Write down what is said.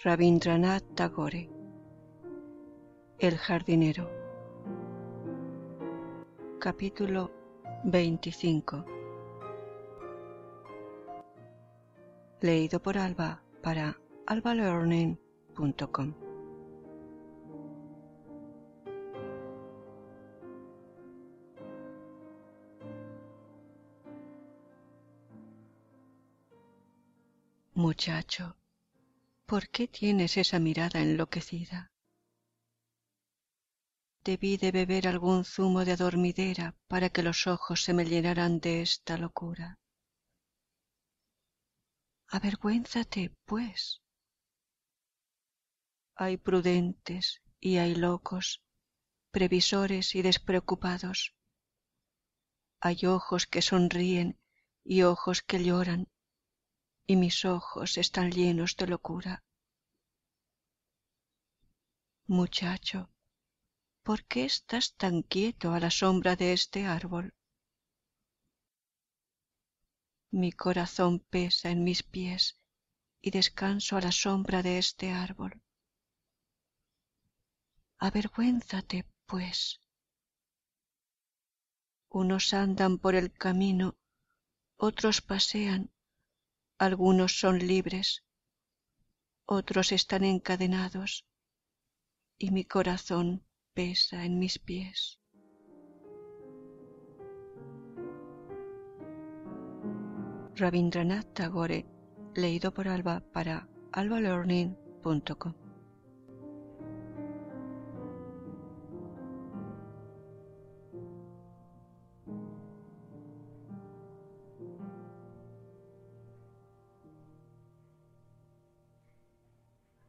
Rabindranath Tagore. El jardinero. Capítulo 25. Leído por Alba para albalearning.com. Muchacho, ¿por qué tienes esa mirada enloquecida? Debí de beber algún zumo de adormidera para que los ojos se me llenaran de esta locura. Avergüénzate, pues. Hay prudentes y hay locos, previsores y despreocupados. Hay ojos que sonríen y ojos que lloran, y mis ojos están llenos de locura. Muchacho, ¿por qué estás tan quieto a la sombra de este árbol? Mi corazón pesa en mis pies y descanso a la sombra de este árbol. Avergüénzate, pues. Unos andan por el camino, otros pasean, algunos son libres, otros están encadenados, y mi corazón pesa en mis pies. Rabindranath Tagore, leído por Alba para albalearning.com.